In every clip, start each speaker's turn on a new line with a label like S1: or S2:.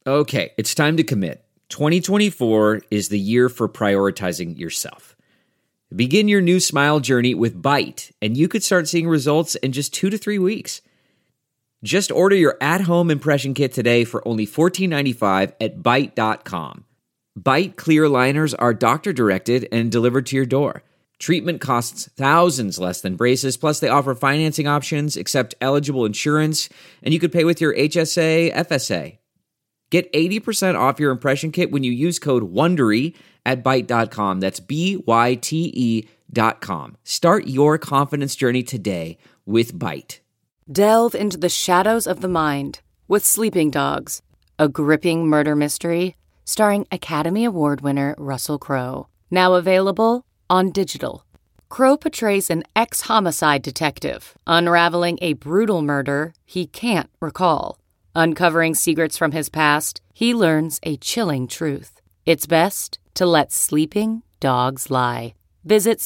S1: Okay, it's time to commit. 2024 is the year for prioritizing yourself. Begin your new smile journey with Byte, and you could start seeing results in just 2 to 3 weeks. Just order your at-home impression kit today for only $14.95 at Byte.com. Byte clear liners are doctor-directed and delivered to your door. Treatment costs thousands less than braces, plus they offer financing options, accept eligible insurance, and you could pay with your HSA, FSA. Get 80% off your impression kit when you use code WONDERY at Byte.com. That's BYTE.com. Start your confidence journey today with Byte.
S2: Delve into the shadows of the mind with Sleeping Dogs, a gripping murder mystery starring Academy Award winner Russell Crowe. Now available on digital. Crowe portrays an ex-homicide detective unraveling a brutal murder he can't recall. Uncovering secrets from his past, he learns a chilling truth. It's best to let sleeping dogs lie. Visit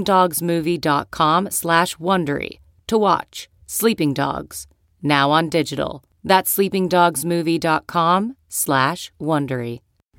S2: sleepingdogsmovie.com/Wondery to watch Sleeping Dogs, now on digital. That's sleepingdogsmovie.com/Wondery.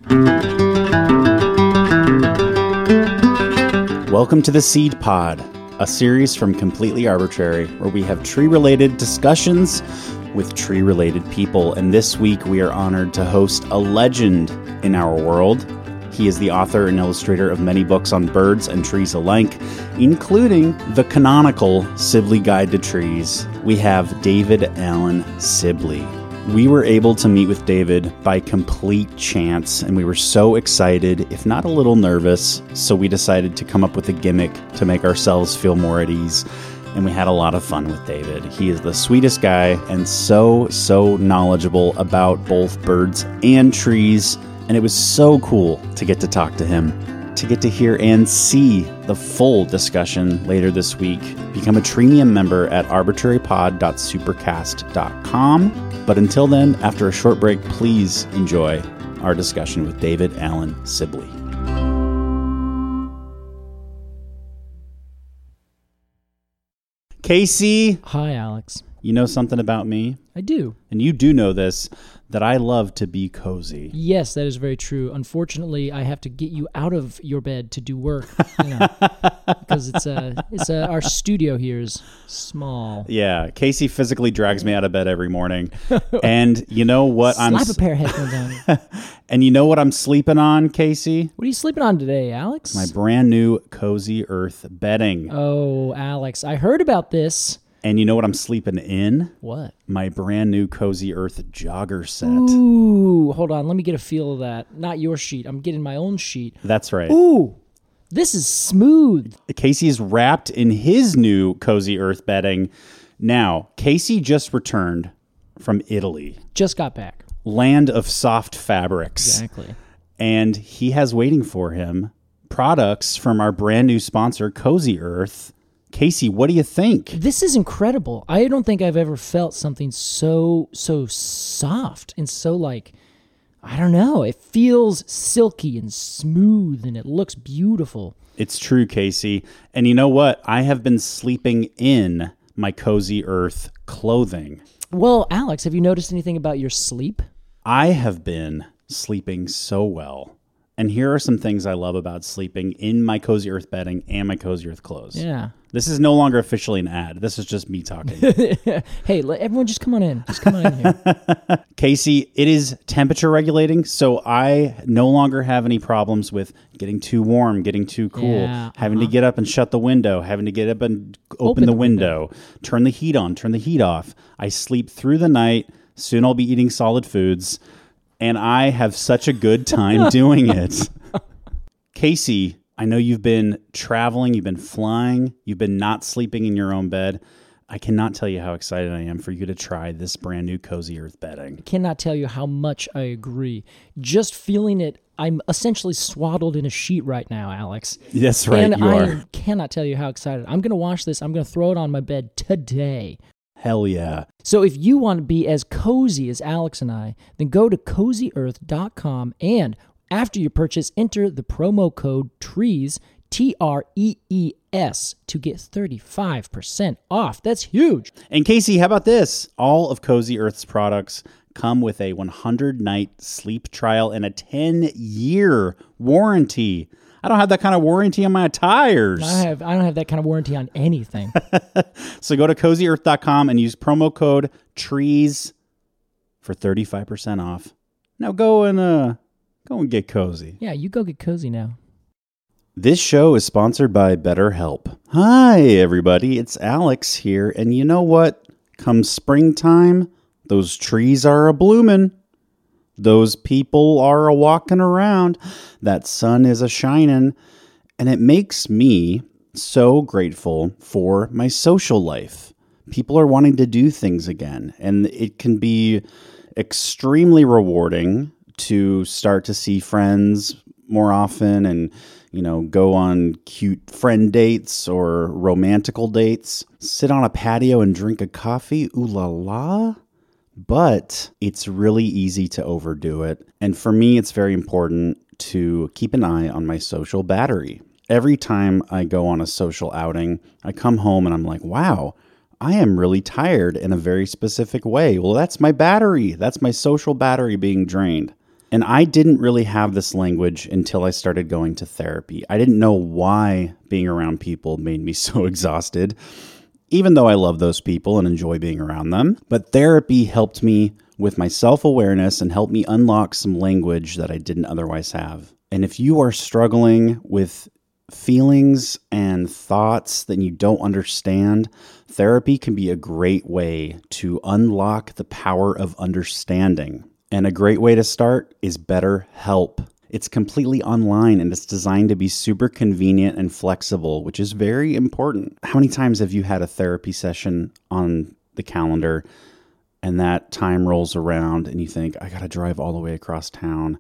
S3: Welcome to the Seed Pod, a series from Completely Arbitrary, where we have tree-related discussions with tree-related people. And this week we are honored to host a legend in our world. He is the author and illustrator of many books on birds and trees alike, including the canonical Sibley Guide to Trees. We have David Allen Sibley. We were able to meet with David by complete chance, and we were so excited, if not a little nervous, so we decided to come up with a gimmick to make ourselves feel more at ease. And we had a lot of fun with David. He is the sweetest guy and so knowledgeable about both birds and trees. And it was so cool to get to talk to him, to get to hear and see the full discussion later this week. Become a Treemium member at arbitrarypod.supercast.com. But until then, after a short break, please enjoy our discussion with David Allen Sibley. Casey.
S4: Hi, Alex.
S3: You know something about me?
S4: I do.
S3: And you do know this, that I love to be cozy.
S4: Yes, that is very true. Unfortunately, I have to get you out of your bed to do work, because our studio here is small.
S3: Yeah, Casey physically drags me out of bed every morning. And you know what?
S4: Slap a pair of headphones on.
S3: And you know what I'm sleeping on, Casey?
S4: What are you sleeping on today, Alex?
S3: My brand new Cozy Earth bedding.
S4: Oh, Alex, I heard about this.
S3: And you know what I'm sleeping in?
S4: What?
S3: My brand new Cozy Earth jogger set.
S4: Ooh, hold on. Let me get a feel of that. Not your sheet. I'm getting my own sheet.
S3: That's right.
S4: Ooh, this is smooth.
S3: Casey is wrapped in his new Cozy Earth bedding. Now, Casey just returned from Italy.
S4: Just got back.
S3: Land of soft fabrics.
S4: Exactly.
S3: And he has waiting for him products from our brand new sponsor, Cozy Earth. Casey, what do you think?
S4: This is incredible. I don't think I've ever felt something so soft and so I don't know. It feels silky and smooth and it looks beautiful.
S3: It's true, Casey. And you know what? I have been sleeping in my Cozy Earth clothing.
S4: Well, Alex, have you noticed anything about your sleep?
S3: I have been sleeping so well. And here are some things I love about sleeping in my Cozy Earth bedding and my Cozy Earth clothes.
S4: Yeah.
S3: This is no longer officially an ad. This is just me talking.
S4: Hey, everyone just come on in. Just come on in here.
S3: Casey, it is temperature regulating, so I no longer have any problems with getting too warm, getting too cool, having to get up and shut the window, having to get up and open the window, turn the heat on, turn the heat off. I sleep through the night. Soon I'll be eating solid foods. And I have such a good time doing it. Casey, I know you've been traveling, you've been flying, you've been not sleeping in your own bed. I cannot tell you how excited I am for you to try this brand new Cozy Earth bedding.
S4: I cannot tell you how much I agree. Just feeling it, I'm essentially swaddled in a sheet right now, Alex.
S3: That's right,
S4: and
S3: you are.
S4: I cannot tell you how excited. I'm going to wash this. I'm going to throw it on my bed today.
S3: Hell yeah.
S4: So if you want to be as cozy as Alex and I, then go to CozyEarth.com and after your purchase, enter the promo code TREES, TREES, to get 35% off. That's huge.
S3: And Casey, how about this? All of Cozy Earth's products come with a 100-night sleep trial and a 10-year warranty. I don't have that kind of warranty on my tires.
S4: I don't have that kind of warranty on anything.
S3: So go to CozyEarth.com and use promo code TREES for 35% off. Now go and get cozy.
S4: Yeah, you go get cozy now.
S3: This show is sponsored by BetterHelp. Hi, everybody. It's Alex here. And you know what? Come springtime, those trees are a-bloomin'. Those people are a-walking around. That sun is a-shining. And it makes me so grateful for my social life. People are wanting to do things again. And it can be extremely rewarding to start to see friends more often and, go on cute friend dates or romantical dates, sit on a patio and drink a coffee, ooh la la. But it's really easy to overdo it. And for me, it's very important to keep an eye on my social battery. Every time I go on a social outing, I come home and I'm like, wow, I am really tired in a very specific way. Well, that's my battery. That's my social battery being drained. And I didn't really have this language until I started going to therapy. I didn't know why being around people made me so exhausted, even though I love those people and enjoy being around them. But therapy helped me with my self-awareness and helped me unlock some language that I didn't otherwise have. And if you are struggling with feelings and thoughts that you don't understand, therapy can be a great way to unlock the power of understanding. And a great way to start is BetterHelp. It's completely online and it's designed to be super convenient and flexible, which is very important. How many times have you had a therapy session on the calendar and that time rolls around and you think, I got to drive all the way across town.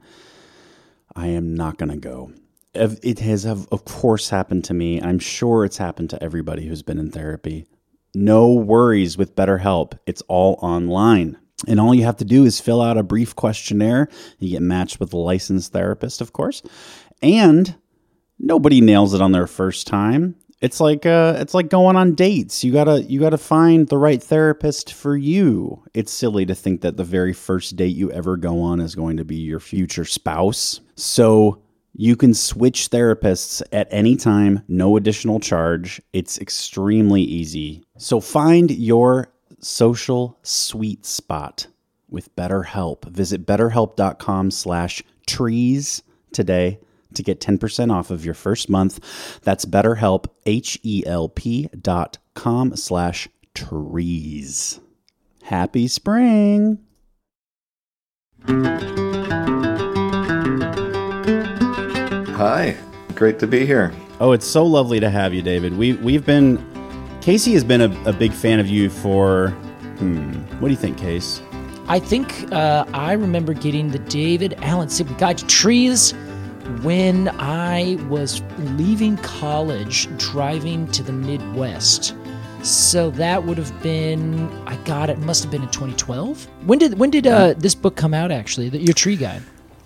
S3: I am not going to go. It has, of course, happened to me. I'm sure it's happened to everybody who's been in therapy. No worries with BetterHelp. It's all online. And all you have to do is fill out a brief questionnaire. You get matched with a licensed therapist, of course. And nobody nails it on their first time. It's like going on dates. You gotta find the right therapist for you. It's silly to think that the very first date you ever go on is going to be your future spouse. So you can switch therapists at any time, no additional charge. It's extremely easy. So find your social sweet spot with BetterHelp. Visit betterhelp.com/trees today to get 10% off of your first month. That's BetterHelp, HELP.com/trees. Happy spring.
S5: Hi, great to be here.
S3: Oh, it's so lovely to have you, David. Casey has been a big fan of you for, what do you think, Case?
S4: I think I remember getting the David Allen Sibley Guide to Trees when I was leaving college, driving to the Midwest. So that would have been, it must have been in 2012. When did this book come out, actually, your tree guide?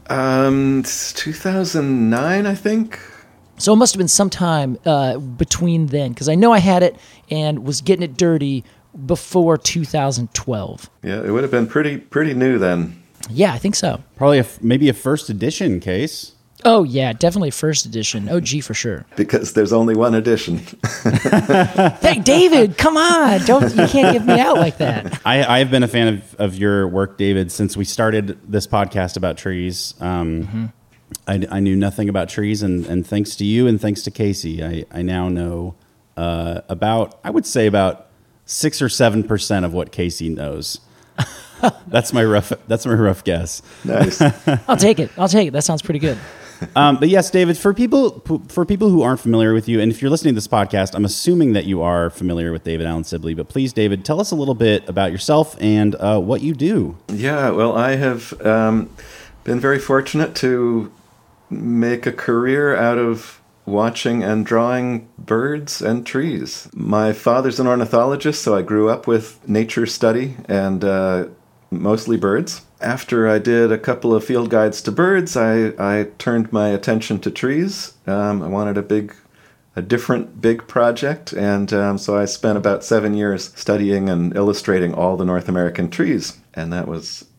S5: 2009, I think.
S4: So it must have been sometime between then, because I know I had it and was getting it dirty before 2012.
S5: Yeah, it would have been pretty new then.
S4: Yeah, I think so.
S3: Probably maybe a first edition, Case.
S4: Oh, yeah, definitely first edition. OG for sure.
S5: Because there's only one edition.
S4: Hey, David, come on. You can't give me out like that.
S3: I've been a fan of your work, David, since we started this podcast about trees. I knew nothing about trees, and thanks to you and thanks to Casey, I now know about 6 or 7% of what Casey knows. That's my rough guess.
S5: Nice.
S4: I'll take it. That sounds pretty good.
S3: But yes, David, for people who aren't familiar with you, and if you're listening to this podcast, I'm assuming that you are familiar with David Allen Sibley. But please, David, tell us a little bit about yourself and what you do.
S5: Yeah, well, I have been very fortunate to make a career out of watching and drawing birds and trees. My father's an ornithologist, so I grew up with nature study and mostly birds. After I did a couple of field guides to birds, I turned my attention to trees. I wanted a different big project, and so I spent about 7 years studying and illustrating all the North American trees, and that was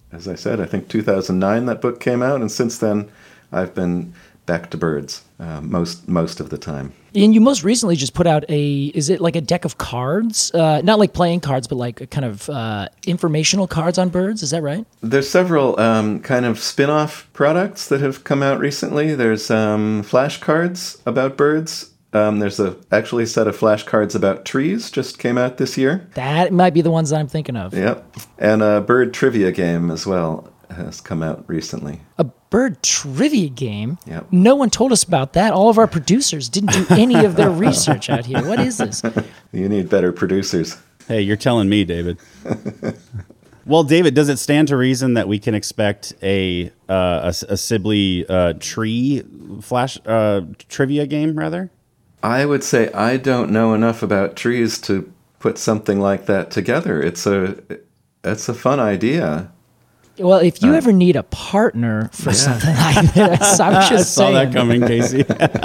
S5: as I said, I think 2009 that book came out, and since then I've been back to birds most of the time.
S4: And you most recently just put out is it like a deck of cards? Not like playing cards, but like a kind of informational cards on birds, is that right?
S5: There's several kind of spin-off products that have come out recently. There's flashcards about birds. There's actually a set of flashcards about trees just came out this year.
S4: That might be the ones that I'm thinking of.
S5: Yep. And a bird trivia game as well has come out recently.
S4: A bird trivia game?
S5: Yep.
S4: No one told us about that. All of our producers didn't do any of their research out here. What is this?
S5: You need better producers.
S3: Hey, you're telling me, David. Well, David, does it stand to reason that we can expect a Sibley tree flash trivia game, rather?
S5: I would say I don't know enough about trees to put something like that together. It's a fun idea.
S4: Well, if you ever need a partner for something like this, I'm just
S3: I saw
S4: saying.
S3: that coming, Casey.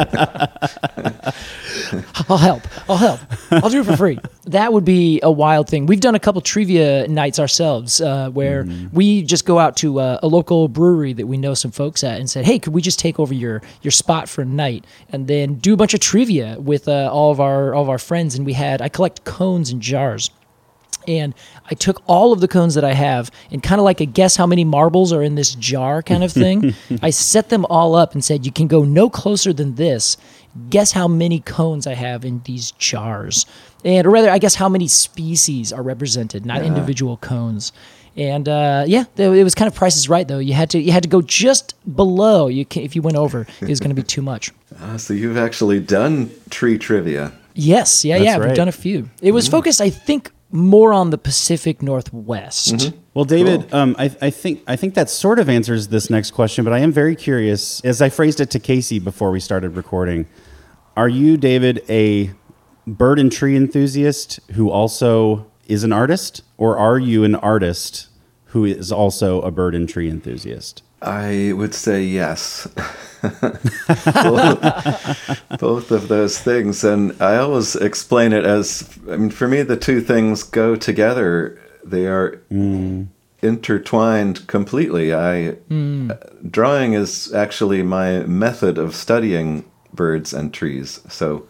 S4: I'll help. I'll do it for free. That would be a wild thing. We've done a couple trivia nights ourselves where we just go out to a local brewery that we know some folks at and said, hey, could we just take over your spot for a night and then do a bunch of trivia with all of our friends? And I collect cones and jars. And I took all of the cones that I have and kind of like a guess how many marbles are in this jar kind of thing. I set them all up and said, you can go no closer than this. Guess how many cones I have in these jars. Or rather, I guess how many species are represented, not individual cones. And it was kind of Price is Right, though. You had to go just below. If you went over, it was going to be too much.
S5: So you've actually done tree trivia.
S4: Yes. Yeah.
S3: That's
S4: We've
S3: right.
S4: done a few. It was focused, I think, more on the Pacific Northwest.
S3: Well, David, I think that sort of answers this next question, but I am very curious. As I phrased it to Casey before we started recording, are you, David, a bird and tree enthusiast who also is an artist, or are you an artist who is also a bird and tree enthusiast?
S5: I would say yes. Both of those things. And I always explain it as, for me, the two things go together. They are intertwined completely. Drawing is actually my method of studying birds and trees. So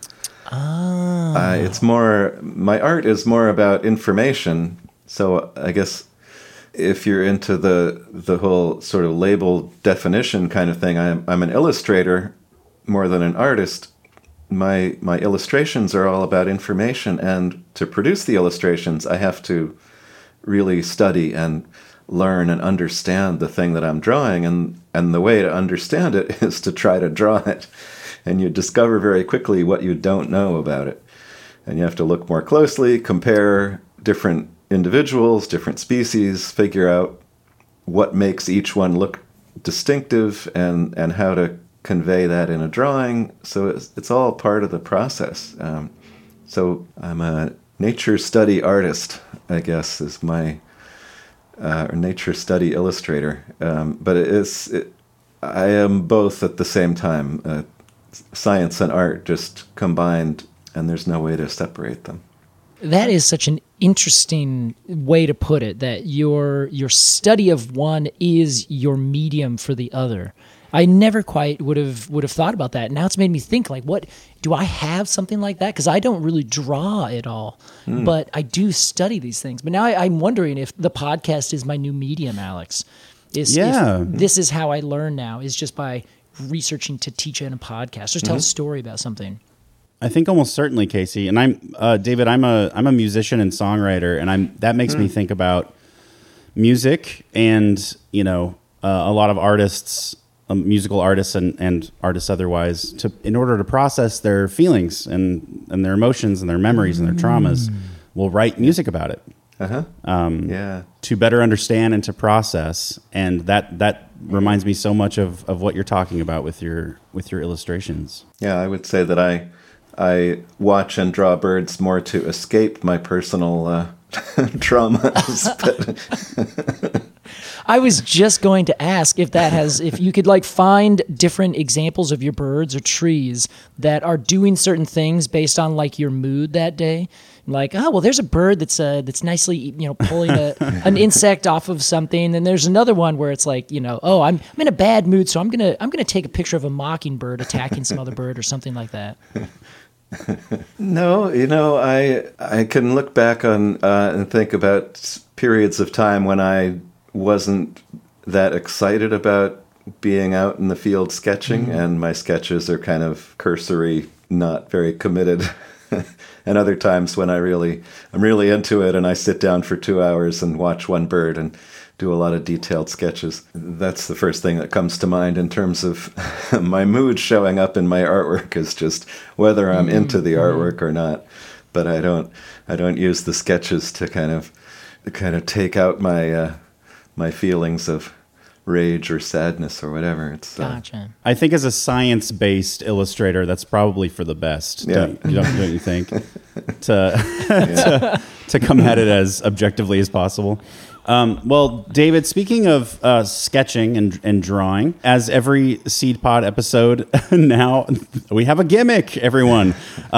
S5: it's more, my art is more about information. So I guess if you're into the whole sort of label definition kind of thing, I'm an illustrator more than an artist. My illustrations are all about information, and to produce the illustrations, I have to really study and learn and understand the thing that I'm drawing, and the way to understand it is to try to draw it, and you discover very quickly what you don't know about it, and you have to look more closely, compare different individuals, different species, figure out what makes each one look distinctive and how to convey that in a drawing. So it's all part of the process. So I'm a nature study artist, I guess, is my or nature study illustrator. But I am both at the same time. Science and art just combined, and there's no way to separate them.
S4: That is such an interesting way to put it, that your study of one is your medium for the other. I never quite would have thought about that. Now it's made me think, like, what do I have something like that? Because I don't really draw at all, but I do study these things. But now I'm wondering if the podcast is my new medium, Alex. If this is how I learn now, is just by researching to teach in a podcast, just tell a story about something.
S3: I think almost certainly, Casey. And I'm David. I'm a musician and songwriter, and that makes me think about music and a lot of artists, musical artists and artists otherwise, in order to process their feelings and their emotions and their memories and their traumas, will write music about it. To better understand and to process, and that reminds me so much of what you're talking about with your illustrations. Yeah,
S5: I would say that I watch and draw birds more to escape my personal traumas.
S4: I was just going to ask if you could find different examples of your birds or trees that are doing certain things based on your mood that day. like, oh well, there's a bird that's nicely pulling an insect off of something, and there's another one where it's like, oh, I'm in a bad mood, so I'm gonna take a picture of a mockingbird attacking some other bird or something like that.
S5: No, I can look back on and think about periods of time when I wasn't that excited about being out in the field sketching, and my sketches are kind of cursory, not very committed. And other times when I'm really into it, and I sit down for 2 hours and watch one bird and do a lot of detailed sketches. That's the first thing that comes to mind in terms of my mood showing up in my artwork, is just whether I'm into the artwork or not. But I don't use the sketches to kind of take out my feelings of rage or sadness or whatever. It's
S4: Gotcha.
S3: I think as a science-based illustrator, that's probably for the best.
S5: Yeah.
S3: Don't you think? to come at it as objectively as possible. Well, David, speaking of sketching and drawing, as every Seed Pod episode now, we have a gimmick, everyone.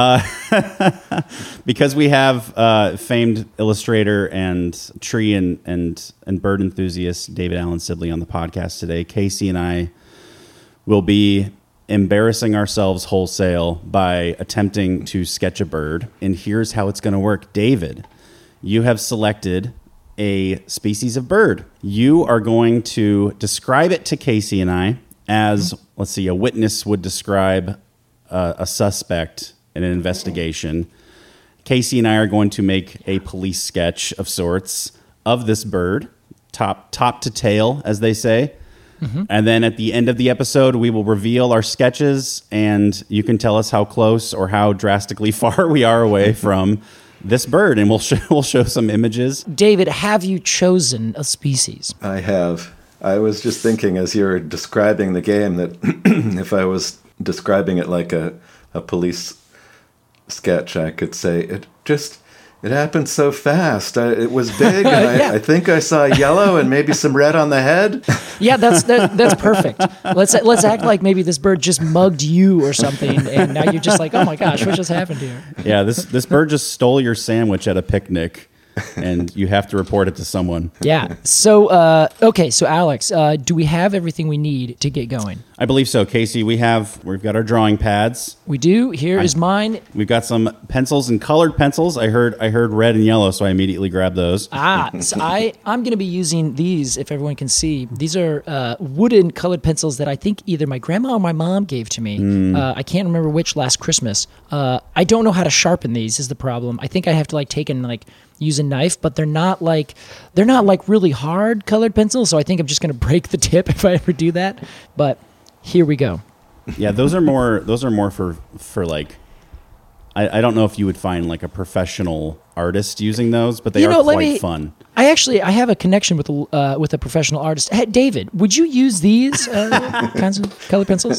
S3: Because we have famed illustrator and tree and bird enthusiast David Allen Sibley on the podcast today, Casey and I will be embarrassing ourselves wholesale by attempting to sketch a bird. And here's how it's going to work. David, you have selected a species of bird. You are going to describe it to Casey and I as, let's see, a witness would describe a suspect in an investigation. Casey and I are going to make a police sketch of sorts of this bird, top to tail, as they say. And then at the end of the episode, we will reveal our sketches, and you can tell us how close or how drastically far we are away from this bird, and we'll show some images.
S4: David, have you chosen a species?
S5: I have. I was just thinking as you're describing the game that if I was describing it like a police sketch, I could say it happened so fast. It was big, and I think I saw yellow and maybe some red on the head.
S4: Yeah, that's perfect. Let's act like maybe this bird just mugged you or something, and now you're just like, oh my gosh, what just happened here?
S3: Yeah, this bird just stole your sandwich at a picnic, and you have to report it to someone.
S4: Yeah. So, okay. So, Alex, do we have everything we need to get going?
S3: I believe so, Casey. We've got our drawing pads.
S4: We do. Here is mine.
S3: We've got some pencils and colored pencils. I heard red and yellow, so I immediately grabbed those.
S4: So I'm going to be using these, if everyone can see. These are wooden colored pencils that I think either my grandma or my mom gave to me. I can't remember which last Christmas. I don't know how to sharpen these is the problem. I think I have to take and use a knife, but they're not really hard colored pencils, so I think I'm just going to break the tip if I ever do that. But here we go.
S3: Yeah, those are more for I don't know if you would find a professional artist using those, but they are quite fun.
S4: I have a connection with a professional artist. Hey, David, would you use these kinds of colored pencils?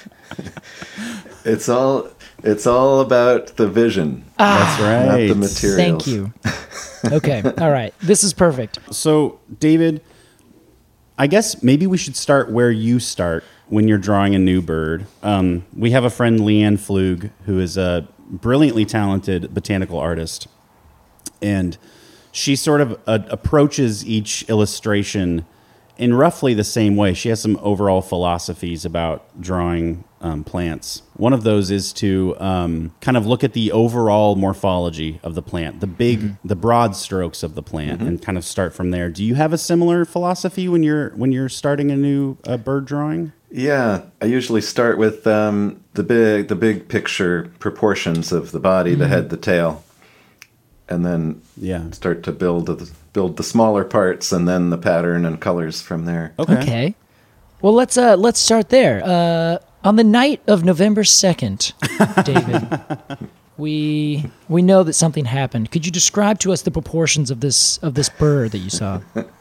S5: It's all about the vision.
S3: That's right.
S5: Not the materials.
S4: Thank you. Okay. All right. This is perfect.
S3: So, David, I guess maybe we should start where you start when you're drawing a new bird. We have a friend, Leanne Flug, who is a brilliantly talented botanical artist. And she sort of approaches each illustration in roughly the same way. She has some overall philosophies about drawing plants. One of those is to kind of look at the overall morphology of the plant, the broad strokes of the plant, and kind of start from there. Do you have a similar philosophy when you're starting a new bird drawing?
S5: Yeah, I usually start with the big picture proportions of the body, the head, the tail, and then start to build the smaller parts, and then the pattern and colors from there.
S4: Okay. Well, let's start there. On the night of November 2nd, David, we know that something happened. Could you describe to us the proportions of this bird that you saw?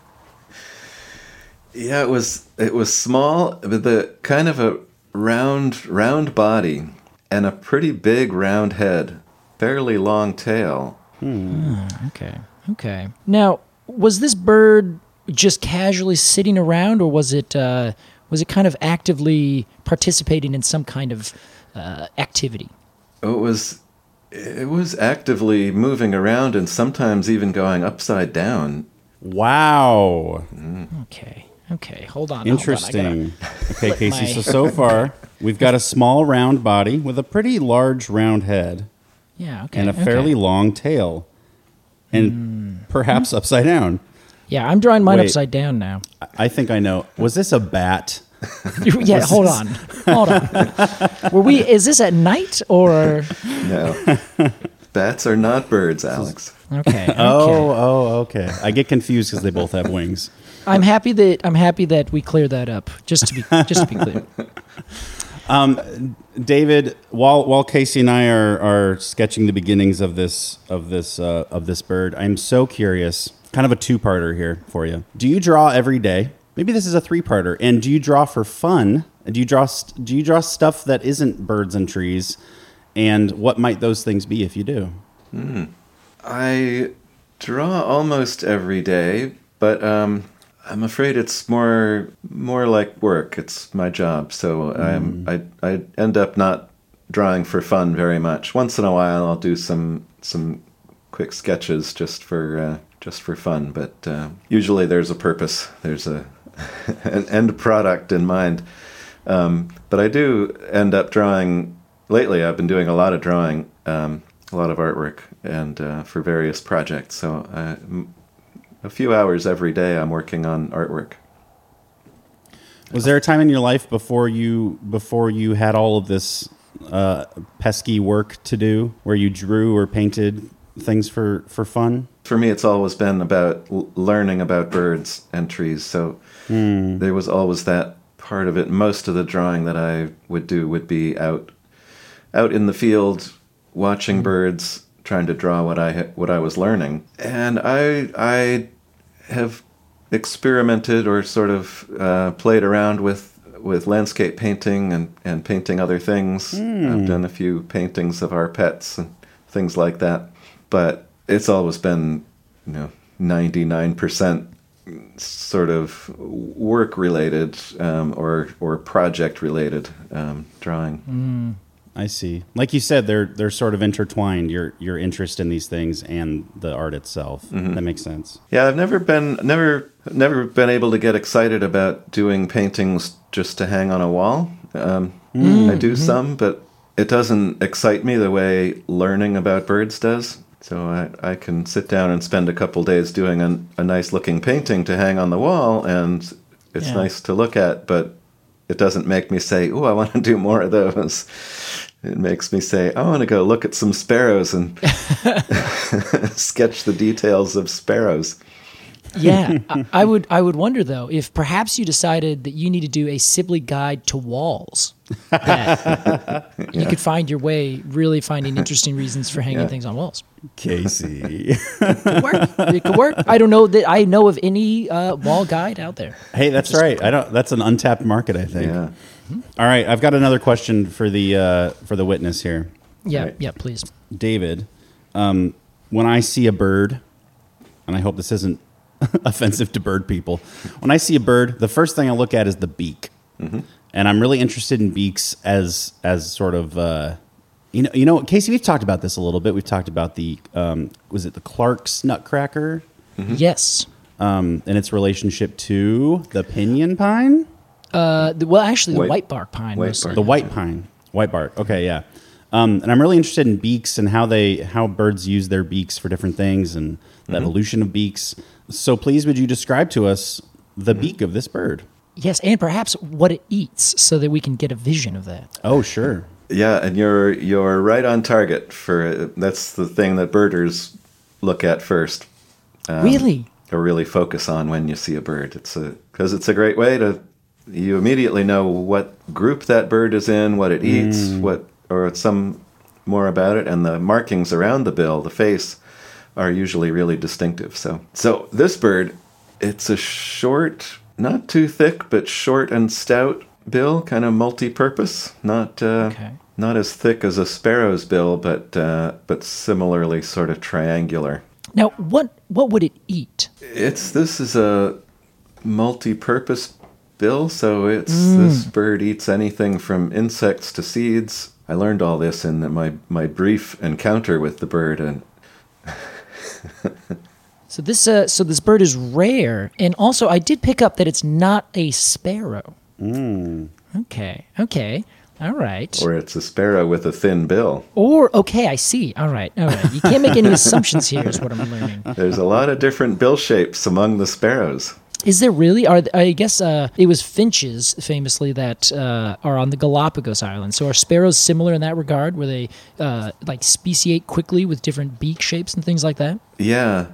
S5: Yeah, it was small, with the kind of a round body and a pretty big round head, fairly long tail.
S4: Okay. Now, was this bird just casually sitting around, or was it kind of actively participating in some kind of activity?
S5: It It was actively moving around and sometimes even going upside down.
S3: Wow.
S4: Okay, hold on.
S3: Interesting. Okay, Casey, so far, we've got a small round body with a pretty large round head.
S4: Yeah, okay.
S3: And a fairly long tail. And perhaps upside down.
S4: Yeah, I'm drawing mine
S3: Wait.
S4: upside down now.
S3: I think I know. Was this a bat?
S4: Yeah, hold on. Is this at night or?
S5: No. Bats are not birds, Alex.
S4: Okay.
S3: Okay. I get confused because they both have wings.
S4: I'm happy that we cleared that up. Just to be clear.
S3: David, while Casey and I are sketching the beginnings of this bird, I'm so curious. Kind of a two-parter here for you. Do you draw every day? Maybe this is a three-parter. And do you draw for fun? Do you draw stuff that isn't birds and trees? And what might those things be if you do?
S5: I draw almost every day, but I'm afraid it's more like work. It's my job, so I end up not drawing for fun very much. Once in a while, I'll do some quick sketches just for fun, but usually there's a purpose. There's an end product in mind. But I do end up drawing. Lately, I've been doing a lot of drawing, a lot of artwork, and for various projects. So a few hours every day I'm working on artwork.
S3: Was there a time in your life before you had all of this pesky work to do, where you drew or painted things for fun?
S5: For me, it's always been about learning about birds and trees. So there was always that part of it. Most of the drawing that I would do would be out in the field, watching birds, trying to draw what I was learning. And I have experimented or sort of played around with landscape painting and painting other things. I've done a few paintings of our pets and things like that. But it's always been, 99% sort of work-related or project-related drawing.
S3: I see. Like you said, they're sort of intertwined. Your interest in these things and the art itself. That makes sense.
S5: Yeah, I've never been able to get excited about doing paintings just to hang on a wall. I do some, but it doesn't excite me the way learning about birds does. So I can sit down and spend a couple days doing a nice looking painting to hang on the wall, and it's nice to look at, but it doesn't make me say, "Oh, I want to do more of those." It makes me say, "I want to go look at some sparrows and sketch the details of sparrows."
S4: Yeah, I would wonder though if perhaps you decided that you need to do a Sibley guide to walls. That you could find your way really finding interesting reasons for hanging things on walls.
S3: Casey.
S4: It could work. I don't know that I know of any wall guide out there.
S3: Hey, that's right. That's an untapped market, I think.
S5: Yeah.
S3: All right, I've got another question for the witness here.
S4: Yeah,
S5: Right.
S4: yeah, please.
S3: David, when I see a bird, and I hope this isn't offensive to bird people, when I see a bird, the first thing I look at is the beak. And I'm really interested in beaks as sort of, Casey, we've talked about this a little bit. We've talked about the, was it the Clark's nutcracker?
S4: Yes.
S3: And its relationship to the pinyon pine?
S4: The white bark pine. Mostly.
S3: The white pine. White bark. Okay, yeah. And I'm really interested in beaks and how birds use their beaks for different things and the evolution of beaks. So please, would you describe to us the beak of this bird?
S4: Yes, and perhaps what it eats so that we can get a vision of that.
S3: Oh, sure.
S5: Yeah, and you're right on target for that's the thing that birders look at first.
S4: Really?
S5: Or really focus on when you see a bird. Because it's a great way you immediately know what group that bird is in, what it eats, or some more about it, and the markings around the bill, the face, are usually really distinctive. So this bird, it's a short, not too thick, but short and stout bill, kind of multi-purpose, not as thick as a sparrow's bill, but similarly sort of triangular.
S4: Now, what would it eat?
S5: This is a multi-purpose bill, so this bird eats anything from insects to seeds, I learned all this in my brief encounter with the bird, and
S4: So this bird is rare, and also I did pick up that it's not a sparrow. Okay, all right.
S5: or it's a sparrow with a thin bill.
S4: Okay, I see. All right. You can't make any assumptions here, is what I'm learning.
S5: There's a lot of different bill shapes among the sparrows.
S4: Is there really? I guess it was finches, famously, that are on the Galapagos Islands. So are sparrows similar in that regard, where they like speciate quickly with different beak shapes and things like that?
S5: Yeah.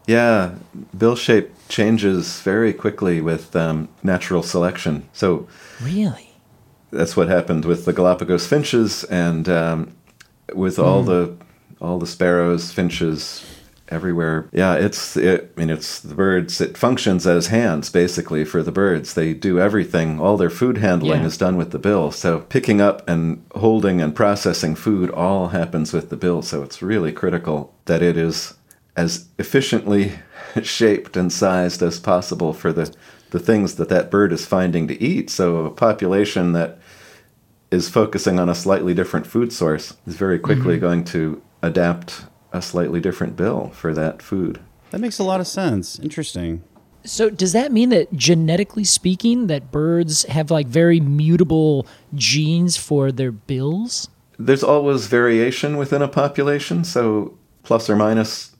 S5: Bill shape changes very quickly with natural selection. So
S4: Really?
S5: that's what happened with the Galapagos finches, and with all the sparrows, finches, everywhere. Yeah, it's the birds. It functions as hands, basically, for the birds. They do everything. All their food handling is done with the bill. So picking up and holding and processing food all happens with the bill. So it's really critical that it is as efficiently shaped and sized as possible for the things that bird is finding to eat. So a population that is focusing on a slightly different food source is very quickly going to adapt a slightly different bill for that food.
S3: That makes a lot of sense. Interesting.
S4: So does that mean that genetically speaking, that birds have like very mutable genes for their bills?
S5: There's always variation within a population, so plus or minus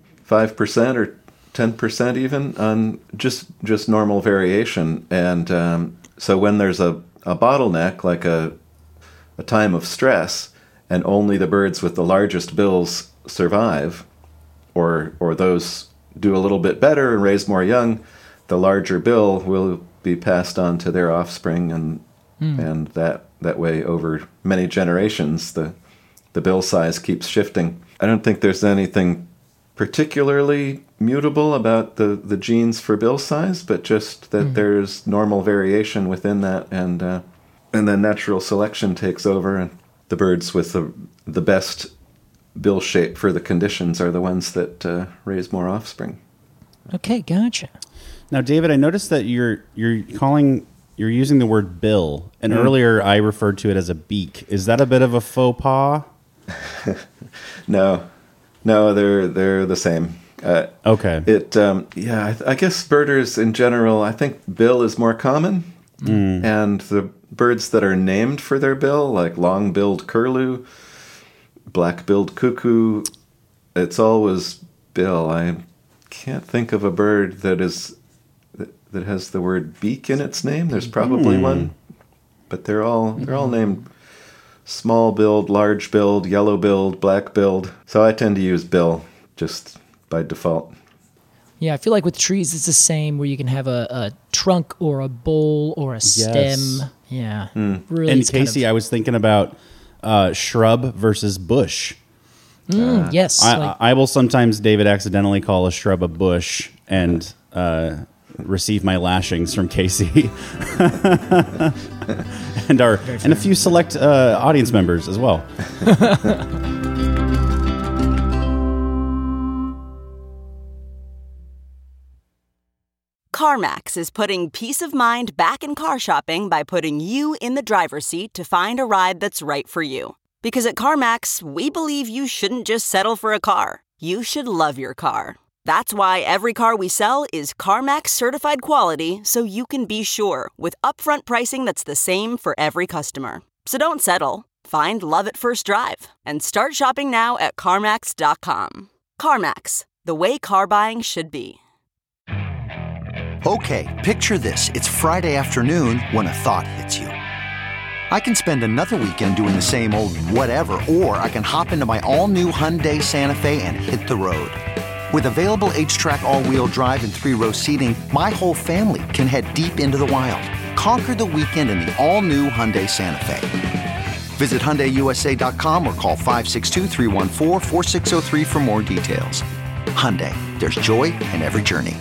S5: 5% or 10% even on just normal variation. And so when there's a bottleneck, like a time of stress, and only the birds with the largest bills survive, or those do a little bit better and raise more young, the larger bill will be passed on to their offspring, and that way over many generations the bill size keeps shifting. I don't think there's anything particularly mutable about the genes for bill size, but just that there's normal variation within that, and then natural selection takes over, and the birds with the best bill shape for the conditions are the ones that raise more offspring.
S4: Okay, gotcha.
S3: Now, David, I noticed that you're using the word bill, and earlier I referred to it as a beak. Is that a bit of a faux pas?
S5: No, they're the same.
S3: Okay.
S5: I guess birders in general, I think bill is more common, and the birds that are named for their bill, like long-billed curlew, black-billed cuckoo, it's always bill. I can't think of a bird that has the word beak in its name. There's probably one, but they're all named small-billed, large-billed, yellow-billed, black-billed. So I tend to use bill just by default.
S4: Yeah, I feel like with trees it's the same, where you can have a trunk or a bowl or a stem. Yeah. Really.
S3: And Casey, I was thinking about shrub versus bush.
S4: Yes.
S3: I will sometimes, David, accidentally call a shrub a bush and receive my lashings from Casey and a few select audience members as well.
S6: CarMax is putting peace of mind back in car shopping by putting you in the driver's seat to find a ride that's right for you. Because at CarMax, we believe you shouldn't just settle for a car. You should love your car. That's why every car we sell is CarMax certified quality, so you can be sure with upfront pricing that's the same for every customer. So don't settle. Find love at first drive and start shopping now at CarMax.com. CarMax, the way car buying should be.
S7: Okay, picture this. It's Friday afternoon when a thought hits you. I can spend another weekend doing the same old whatever, or I can hop into my all-new Hyundai Santa Fe and hit the road. With available H-Track all-wheel drive and 3-row seating, my whole family can head deep into the wild. Conquer the weekend in the all-new Hyundai Santa Fe. Visit HyundaiUSA.com or call 562-314-4603 for more details. Hyundai, there's joy in every journey.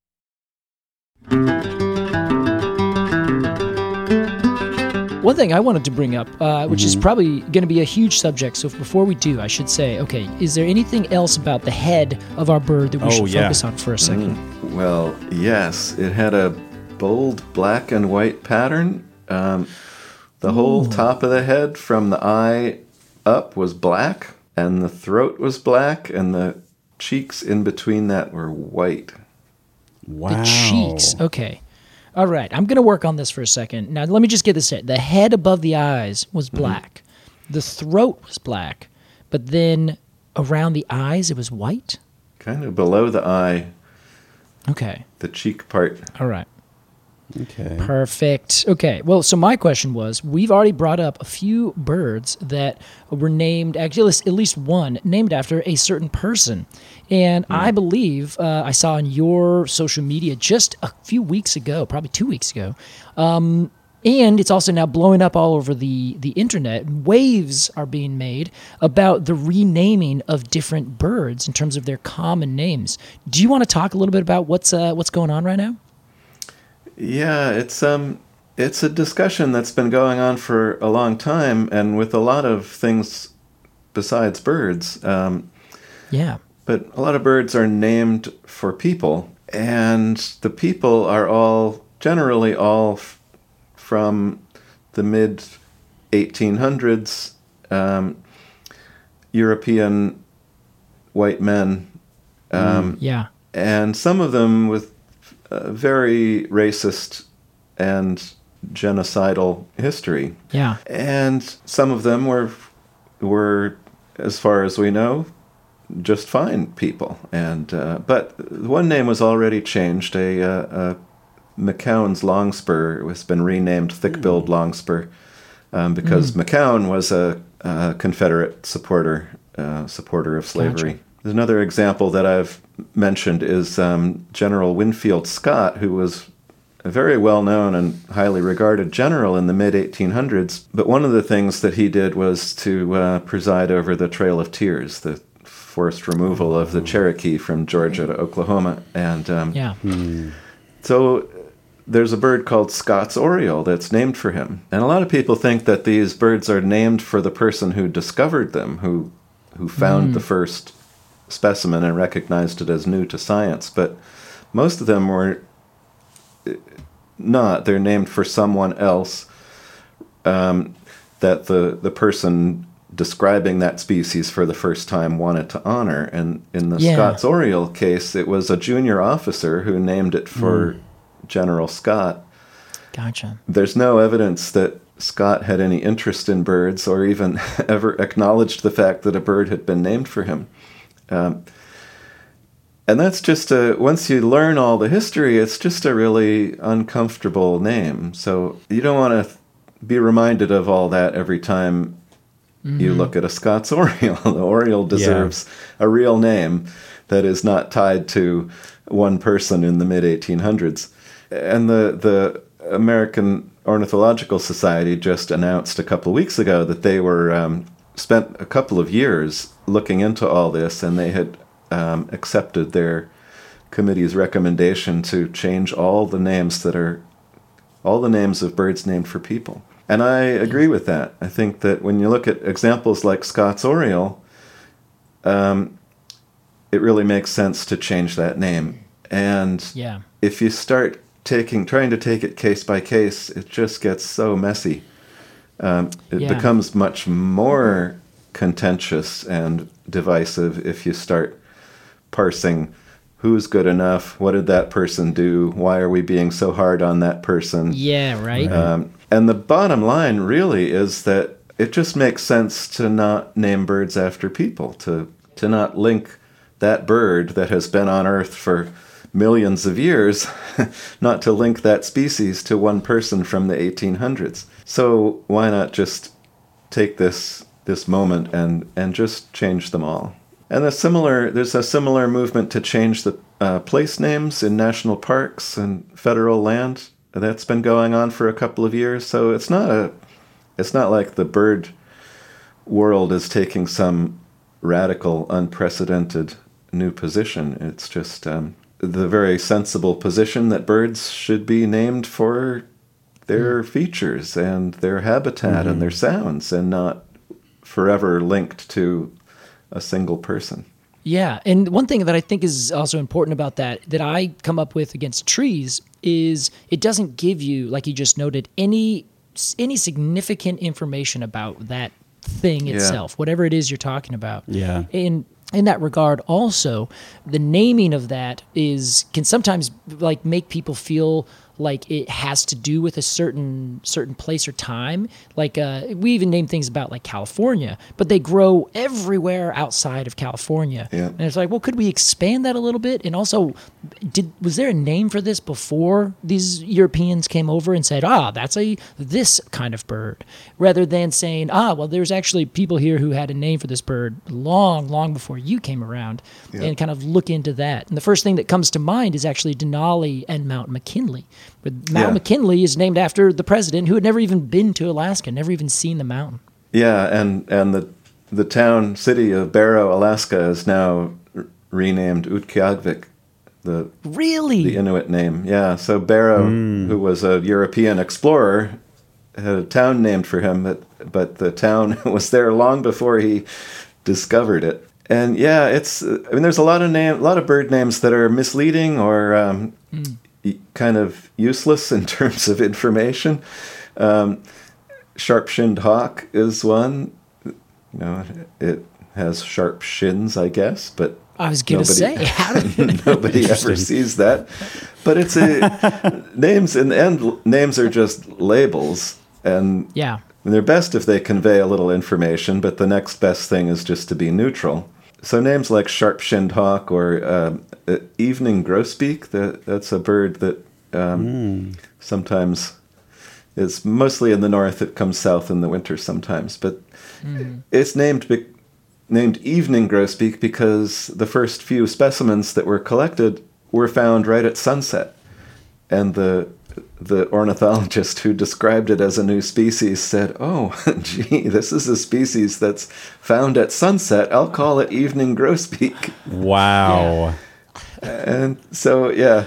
S4: One thing I wanted to bring up, which is probably going to be a huge subject, so before we do, I should say, okay, is there anything else about the head of our bird that we should focus on for a second?
S5: Well, yes, it had a bold black and white pattern. The whole top of the head from the eye up was black, and the throat was black, and the cheeks in between that were white.
S3: Wow.
S4: The cheeks. Okay. All right. I'm going to work on this for a second. Now, let me just get this straight. The head above the eyes was black. The throat was black. But then around the eyes, it was white?
S5: Kind of below the eye,
S4: Okay.
S5: the cheek part.
S4: All right.
S3: Okay.
S4: Perfect. Okay. Well, so my question was, we've already brought up a few birds that were named, actually at least one, named after a certain person. And I believe I saw on your social media just a few weeks ago, probably 2 weeks ago, and it's also now blowing up all over the internet. Waves are being made about the renaming of different birds in terms of their common names. Do you want to talk a little bit about what's going on right now?
S5: Yeah, it's a discussion that's been going on for a long time, and with a lot of things besides birds.
S4: Yeah.
S5: But a lot of birds are named for people, and the people are generally all from the mid-1800s, European white men,
S4: Yeah.
S5: and some of them with very racist and genocidal history.
S4: Yeah.
S5: And some of them were, as far as we know, just fine people. And but one name was already changed. A McCown's longspur has been renamed thick-billed longspur because McCown was a Confederate supporter of slavery.
S4: Gotcha.
S5: Another example that I've mentioned is General Winfield Scott, who was a very well-known and highly regarded general in the mid-1800s. But one of the things that he did was to preside over the Trail of Tears, the forced removal of the Cherokee from Georgia to Oklahoma. And so there's a bird called Scott's oriole that's named for him. And a lot of people think that these birds are named for the person who discovered them, who found the first specimen and recognized it as new to science. But most of them were not. They're named for someone else that the person describing that species for the first time wanted to honor. And in the Scott's oriole case, it was a junior officer who named it for General Scott.
S4: Gotcha.
S5: There's no evidence that Scott had any interest in birds or even ever acknowledged the fact that a bird had been named for him. And that's just once you learn all the history, it's just a really uncomfortable name. So you don't want to be reminded of all that every time you look at a Scott's oriole. The oriole deserves a real name that is not tied to one person in the mid-1800s. And the American Ornithological Society just announced a couple of weeks ago that they were spent a couple of years looking into all this, and they had accepted their committee's recommendation to change all the names of birds named for people. And I agree with that. I think that when you look at examples like Scott's oriole, it really makes sense to change that name. And if you start trying to take it case by case, it just gets so messy. It becomes much more contentious and divisive if you start parsing who's good enough, what did that person do, why are we being so hard on that person.
S4: Yeah, right.
S5: And the bottom line really is that it just makes sense to not name birds after people, to not link that bird that has been on Earth for millions of years, not to link that species to one person from the 1800s. So why not just take this moment and just change them all? And there's a similar movement to change the place names in national parks and federal land. That's been going on for a couple of years. So it's not like the bird world is taking some radical, unprecedented new position. It's just the very sensible position that birds should be named for their features and their habitat and their sounds, and not forever linked to a single person.
S4: Yeah, and one thing that I think is also important about that I come up with against trees is it doesn't give you, like you just noted, any any significant information about that thing itself, whatever it is you're talking about.
S3: Yeah.
S4: In that regard, also, the naming of that can sometimes like make people feel like it has to do with a certain place or time. Like we even name things about like California, but they grow everywhere outside of California.
S5: Yeah.
S4: And it's like, well, could we expand that a little bit? And also, was there a name for this before these Europeans came over and said, that's this kind of bird, rather than saying, well, there's actually people here who had a name for this bird long, long before you came around, and kind of look into that. And the first thing that comes to mind is actually Denali and Mount McKinley. But Mount McKinley is named after the president who had never even been to Alaska, never even seen the mountain.
S5: Yeah, and the city of Barrow, Alaska, is now renamed Utqiagvik, the Inuit name. Yeah, so Barrow, who was a European explorer, had a town named for him, but the town was there long before he discovered it. And yeah, there's a lot of bird names that are misleading or kind of useless in terms of information. Sharp-shinned hawk is one. It has sharp shins, I guess, but
S4: I was going to say, how did
S5: nobody ever sees that. But it's names in the end. Names are just labels, and they're best if they convey a little information. But the next best thing is just to be neutral. So names like sharp-shinned hawk or evening grosbeak, that's a bird that sometimes is mostly in the north. It comes south in the winter sometimes. But it's named evening grosbeak because the first few specimens that were collected were found right at sunset. And the ornithologist who described it as a new species said, gee, this is a species that's found at sunset. I'll call it evening grosbeak.
S3: Wow.
S5: And so, you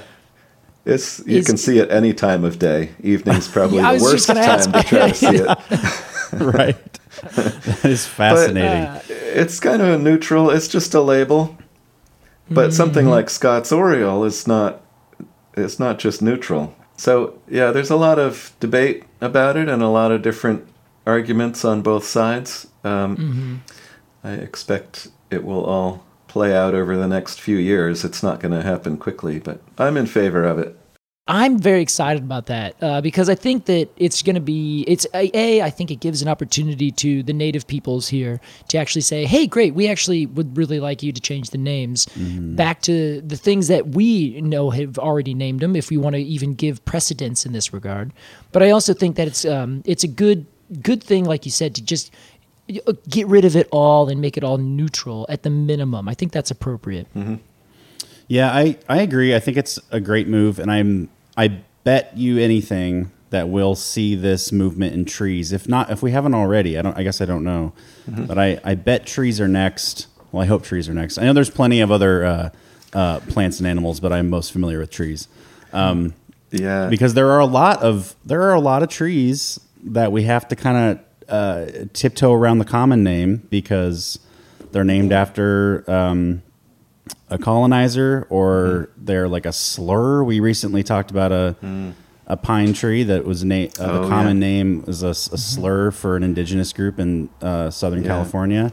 S5: can see it any time of day. Evening's probably the worst time to try to see it.
S3: Right. That is fascinating.
S5: But, it's kind of neutral. It's just a label. But something like Scott's Oriole is not just neutral. So, there's a lot of debate about it and a lot of different arguments on both sides. I expect it will all play out over the next few years. It's not going to happen quickly, but I'm in favor of it.
S4: I'm very excited about that because I think that it's going to be, I think it gives an opportunity to the native peoples here to actually say, hey, great, we actually would really like you to change the names back to the things that we know have already named them, if we want to even give precedence in this regard. But I also think that it's a good thing, like you said, to just get rid of it all and make it all neutral at the minimum. I think that's appropriate.
S5: Mm-hmm.
S3: Yeah, I agree. I think it's a great move, and I bet you anything that we'll see this movement in trees. If we haven't already, I guess I don't know. Mm-hmm. But I bet trees are next. Well, I hope trees are next. I know there's plenty of other plants and animals, but I'm most familiar with trees. Because there are a lot of trees that we have to kind of tiptoe around the common name because they're named after a colonizer, or they're like a slur. We recently talked about a pine tree that was the common name is a slur for an indigenous group in Southern California.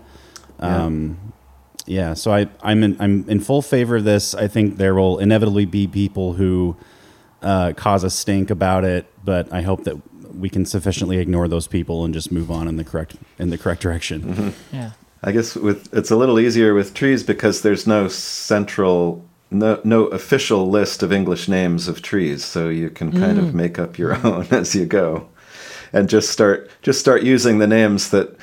S3: So I'm in full favor of this. I think there will inevitably be people who cause a stink about it, but I hope that we can sufficiently ignore those people and just move on in the correct direction.
S5: Mm-hmm. Yeah. I guess it's a little easier with trees because there's no official list of English names of trees, so you can kind of make up your own as you go, and just start using the names that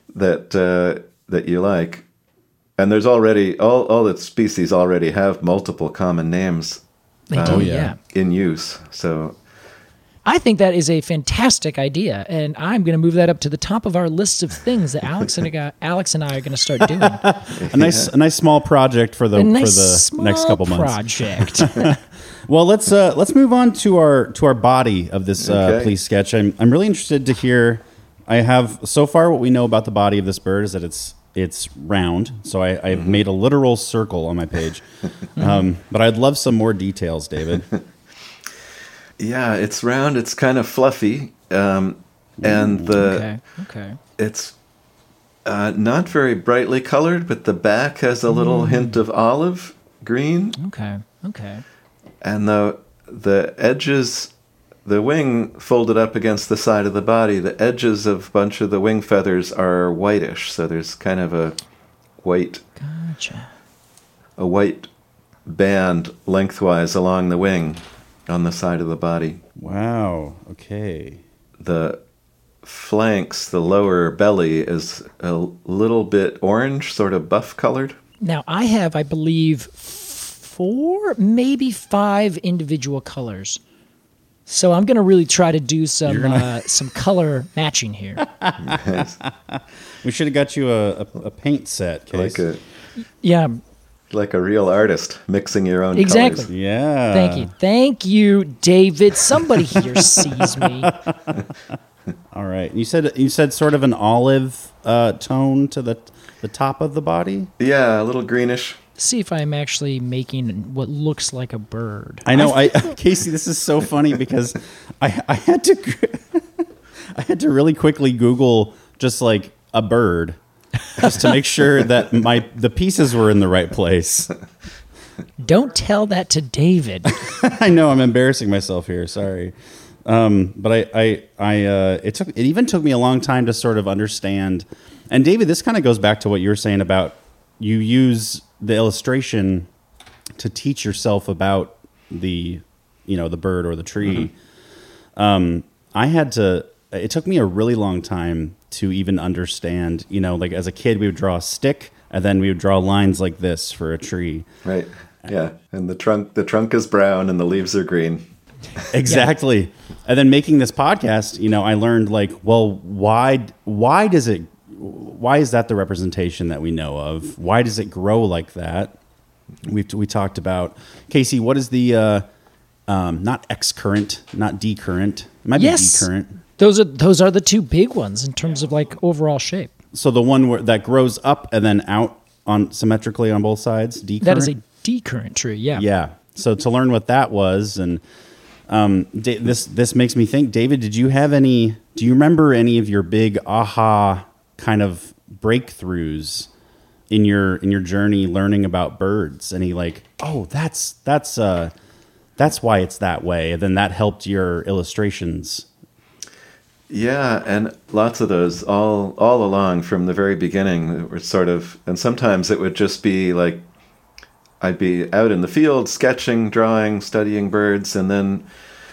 S5: you like. And there's already all the species already have multiple common names.
S4: They do,
S5: in use. So
S4: I think that is a fantastic idea, and I'm going to move that up to the top of our list of things that Alex and I are going to start doing.
S3: A nice small project for the next couple months.
S4: Project.
S3: Well, let's move on to our body of this Please sketch. I'm really interested to hear. I have so far what we know about the body of this bird is that it's round. So I've made a literal circle on my page, but I'd love some more details, David.
S5: Yeah, it's round. It's kind of fluffy. And
S4: Okay.
S5: it's not very brightly colored, but the back has a little hint of olive green.
S4: Okay.
S5: And the edges, the wing folded up against the side of the body, the edges of a bunch of the wing feathers are whitish. So there's kind of a white band lengthwise along the wing on the side of the body.
S3: Wow. Okay.
S5: The flanks, the lower belly, is a little bit orange, sort of buff colored.
S4: Now, I have, I believe, 4, maybe 5 individual colors. So I'm going to really try to do some color matching here.
S3: We should have got you a paint set, Case.
S5: Like a real artist mixing your own
S4: exactly.
S5: colors.
S3: Yeah.
S4: Thank you, David. Somebody here sees me.
S3: All right. You said sort of an olive tone to the top of the body?
S5: Yeah, a little greenish.
S4: See if I'm actually making what looks like a bird.
S3: I know. Casey, this is so funny because I had to really quickly Google just like a bird just to make sure that the pieces were in the right place.
S4: Don't tell that to David.
S3: I know, I'm embarrassing myself here. Sorry. But it even took me a long time to sort of understand. And David, this kind of goes back to what you were saying about you use the illustration to teach yourself about the bird or the tree. Mm-hmm. It took me a really long time to even understand, like as a kid, we would draw a stick and then we would draw lines like this for a tree.
S5: Right. Yeah. And the trunk is brown and the leaves are green.
S3: Exactly. Yeah. And then making this podcast, I learned like, well, why is that the representation that we know of? Why does it grow like that? We talked about, Casey, what is the, not X current, not D current. It might be D current.
S4: Those are the two big ones in terms of like overall shape.
S3: So the one that grows up and then out symmetrically on both sides, D current?
S4: That is a D current tree, yeah.
S3: Yeah. So to learn what that was, and this makes me think, David, do you remember any of your big aha kind of breakthroughs in your journey learning about birds? Any like, oh, that's why it's that way, and then that helped your illustrations.
S5: Yeah, and lots of those all along from the very beginning were sort of, and sometimes it would just be like I'd be out in the field sketching, drawing, studying birds, and then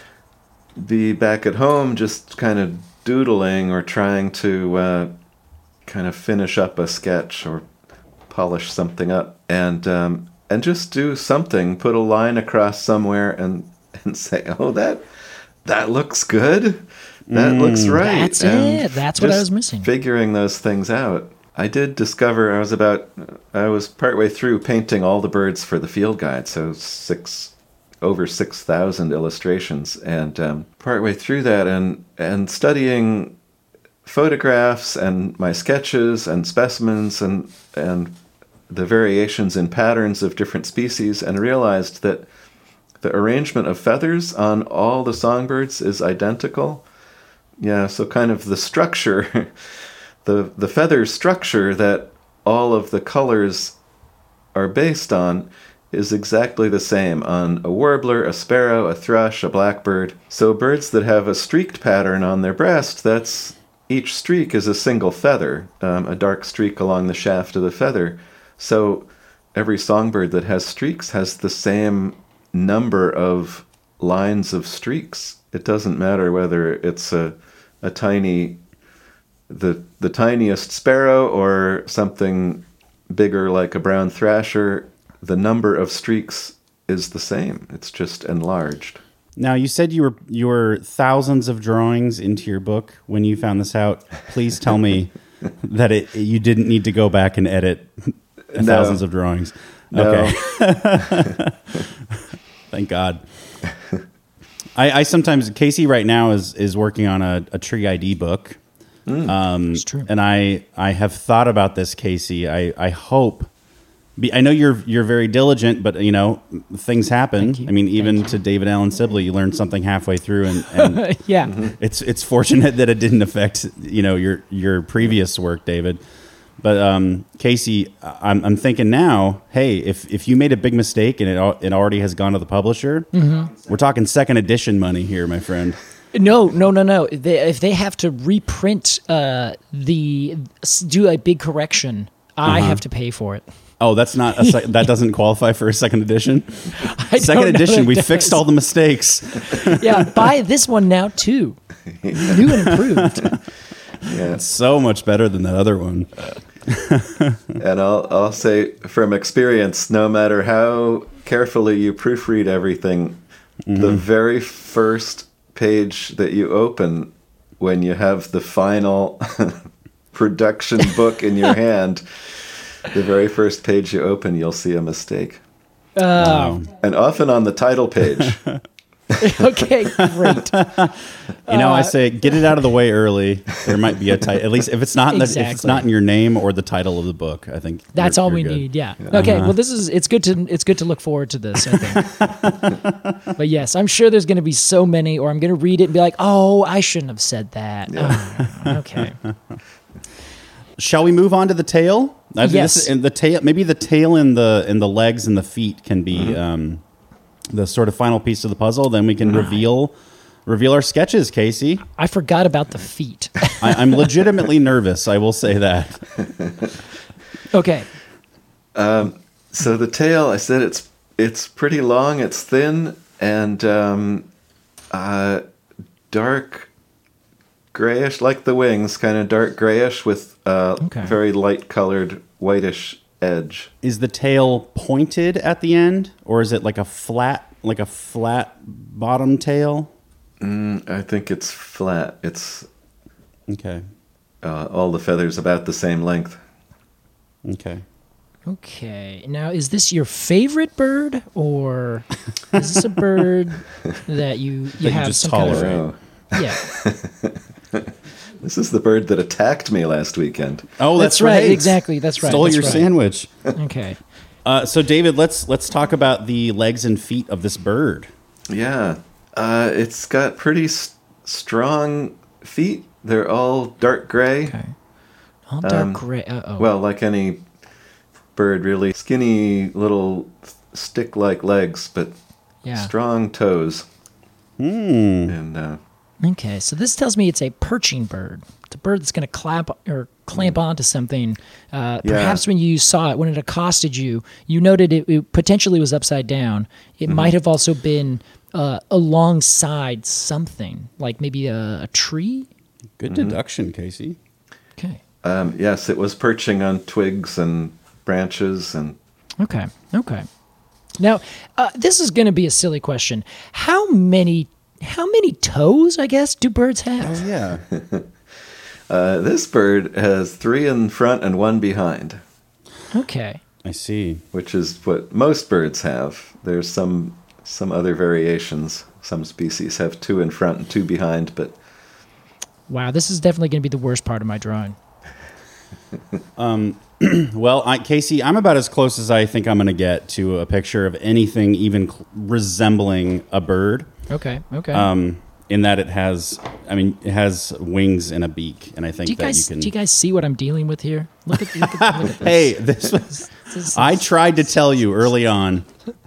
S5: be back at home just kind of doodling or trying to kind of finish up a sketch or polish something up, and just do something, put a line across somewhere and say, oh, that looks good. That looks right.
S4: That's it. That's what I was missing.
S5: Figuring those things out. I did discover I was partway through painting all the birds for the field guide, so over 6,000 illustrations, and partway through that and studying photographs and my sketches and specimens and the variations in patterns of different species, and realized that the arrangement of feathers on all the songbirds is identical. Yeah, so kind of the structure, the feather structure that all of the colors are based on is exactly the same on a warbler, a sparrow, a thrush, a blackbird. So birds that have a streaked pattern on their breast, each streak is a single feather, a dark streak along the shaft of the feather. So every songbird that has streaks has the same number of lines of streaks. It doesn't matter whether it's the tiniest sparrow or something bigger like a brown thrasher. The number of streaks is the same. It's just enlarged.
S3: Now, you said you were thousands of drawings into your book when you found this out. Please tell me that you didn't need to go back and edit thousands of drawings.
S5: No.
S3: Okay. Thank God. I sometimes, Casey right now is working on a tree ID book.
S4: It's true.
S3: And I have thought about this, Casey. I hope I know you're very diligent, but things happen.
S4: Thank you.
S3: I mean, even to David Allen Sibley, you learned something halfway through, and
S4: Yeah.
S3: it's fortunate that it didn't affect your previous work, David. But Casey, I'm thinking now, hey, if you made a big mistake and it already has gone to the publisher, we're talking second edition money here, my friend.
S4: No. If they have to reprint do a big correction, I have to pay for it.
S3: Oh, that's not that doesn't qualify for a second edition.
S4: I
S3: Second
S4: don't know
S3: edition,
S4: if
S3: we
S4: it
S3: fixed
S4: does.
S3: all the mistakes.
S4: Yeah, buy this one now too. New and improved.
S3: It's so much better than that other one.
S5: And I'll say from experience, no matter how carefully you proofread everything, the very first page that you open when you have the final production book in your hand, the very first page you open, you'll see a mistake.
S3: Wow.
S5: And often on the title page.
S4: Okay, great.
S3: I say get it out of the way early. There might be a title, at least if it's not if it's
S4: Exactly.
S3: not in your name or the title of the book. I think
S4: That's
S3: you're-
S4: all
S3: you're
S4: we
S3: good.
S4: need. Yeah. Okay. Well, it's good to look forward to this, I think. But yes, I'm sure there's going to be so many, or I'm going to read it and be like, oh, I shouldn't have said that. Oh, okay.
S3: Shall we move on to the tail? I think
S4: Yes.
S3: and the tail, maybe the tail and the legs and the feet can be the sort of final piece of the puzzle. Then we can reveal our sketches, Casey.
S4: I forgot about the feet.
S3: I'm legitimately nervous. I will say that.
S4: Okay.
S5: So the tail, I said it's pretty long, it's thin, and dark grayish, like the wings, kind of dark grayish with very light colored whitish edge.
S3: Is the tail pointed at the end, or is it like a flat bottom tail?
S5: I think it's flat. It's
S3: Okay.
S5: all the feathers about the same length.
S3: Okay.
S4: Okay. Now, is this your favorite bird, or is this a bird that you have
S3: just
S4: some kind
S3: tolerate?
S5: Oh,
S4: of yeah?
S5: this is the bird that attacked me last weekend.
S3: Oh,
S4: That's right. Exactly. That's right.
S3: Stole
S4: That's
S3: your
S4: right.
S3: sandwich.
S4: Okay.
S3: So, David, let's talk about the legs and feet of this bird.
S5: Yeah, it's got pretty strong feet. They're all dark gray.
S4: Okay. All dark gray.
S5: Well, like any bird, really. Skinny little stick-like legs, but
S4: Yeah.
S5: strong toes. And
S4: Okay, so this tells me it's a perching bird. It's a bird that's going to clamp onto something. Perhaps when you saw it, when it accosted you, you noted it potentially was upside down. It might have also been alongside something, like maybe a tree.
S3: Good deduction, Casey.
S4: Okay.
S5: yes, it was perching on twigs and branches and
S4: Okay. Now, this is going to be a silly question. How many toes, I guess, do birds have?
S3: Yeah.
S5: this bird has 3 in front and 1 behind,
S4: Okay.
S3: I see.
S5: which is what most birds have. There's some other variations. Some species have 2 in front and 2 behind, but
S4: Wow, this is definitely going to be the worst part of my drawing.
S3: Well, Casey, I'm about as close as I think I'm going to get to a picture of anything even resembling a bird.
S4: Okay.
S3: In that it has wings and a beak, and I think
S4: Do
S3: that
S4: you guys see what I'm dealing with here? Look at this.
S3: Hey, this was, I tried to tell you early on.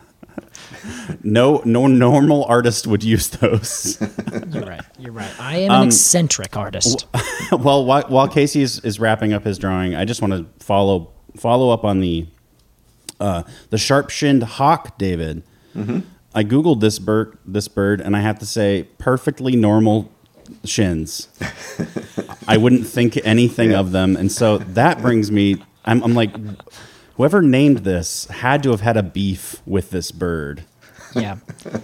S3: No normal artist would use those.
S4: You're right. I am an eccentric artist.
S3: Well, while Casey is wrapping up his drawing, I just want to follow up on the sharp-shinned hawk, David. Mm-hmm. I googled this bird, and I have to say, perfectly normal shins. I wouldn't think anything of them, and so that brings me. I'm like, whoever named this had to have had a beef with this bird.
S4: Yeah.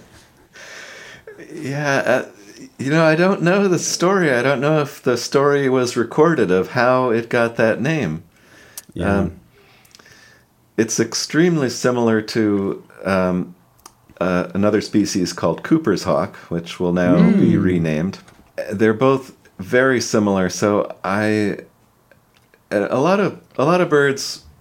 S5: yeah, I don't know the story. I don't know if the story was recorded of how it got that name.
S3: Yeah.
S5: It's extremely similar to another species called Cooper's hawk, which will now be renamed. They're both very similar. So a lot of birds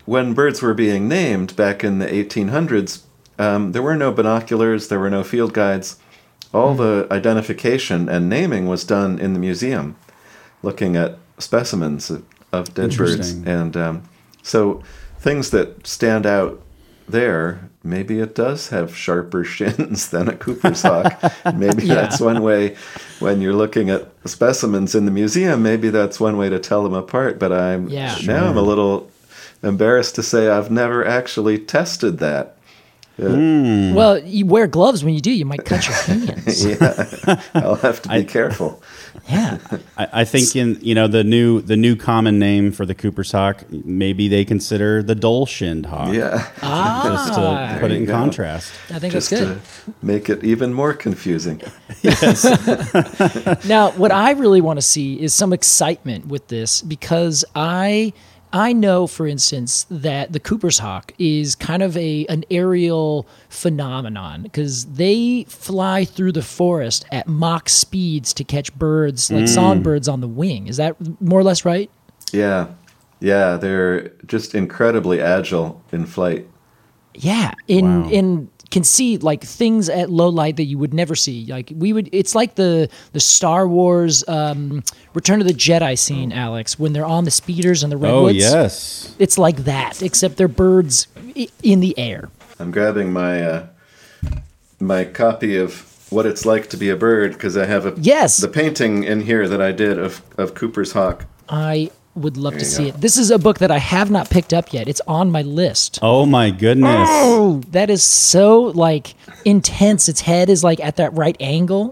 S5: when birds were being named back in the 1800s, there were no binoculars, there were no field guides. All the identification and naming was done in the museum, looking at specimens of dead birds. And so things that stand out there, maybe it does have sharper shins than a Cooper's hawk. Maybe that's one way when you're looking at specimens in the museum, maybe that's one way to tell them apart. But I'm a little embarrassed to say I've never actually tested that.
S4: Well, you wear gloves when you do. You might cut your hands.
S5: I'll have to be careful.
S4: Yeah,
S3: I think the new common name for the Cooper's hawk, maybe they consider the dull-shinned hawk.
S5: Yeah,
S3: just to put it in contrast.
S4: I think
S5: just
S4: that's good.
S5: To make it even more confusing.
S3: Yes.
S4: Now, what I really want to see is some excitement with this, because I know, for instance, that the Cooper's hawk is kind of an aerial phenomenon, because they fly through the forest at Mach speeds to catch birds, like songbirds on the wing. Is that more or less right?
S5: Yeah, they're just incredibly agile in flight.
S4: Yeah, in can see like things at low light that you would never see. Like it's like the Star Wars Return of the Jedi scene, Alex, when they're on the speeders and the redwoods.
S3: Oh yes,
S4: it's like that, except they're birds in the air.
S5: I'm grabbing my my copy of What It's Like to Be a Bird, because I have the painting in here that I did of Cooper's hawk.
S4: I would love to see it. This is a book that I have not picked up yet. It's on my list.
S3: Oh my goodness.
S4: Oh, that is so like intense. Its head is like at that right angle.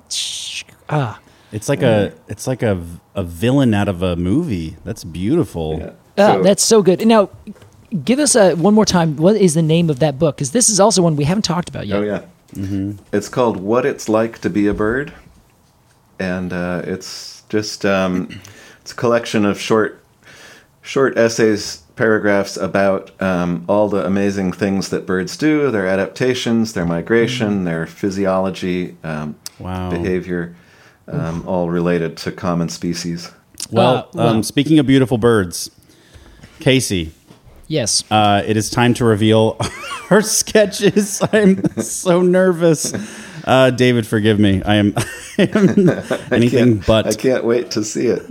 S3: It's like a villain out of a movie. That's beautiful.
S5: Yeah.
S4: That's so good. Now, give us one more time. What is the name of that book? Because this is also one we haven't talked about yet.
S5: Oh yeah. Mm-hmm. It's called What It's Like to Be a Bird, and it's just it's a collection of short essays, paragraphs about all the amazing things that birds do, their adaptations, their migration, their physiology, behavior, all related to common species.
S3: Well, speaking of beautiful birds, Casey.
S4: Yes.
S3: It is time to reveal our sketches. I'm so nervous. David, forgive me. I am anything but.
S5: I can't wait to see it.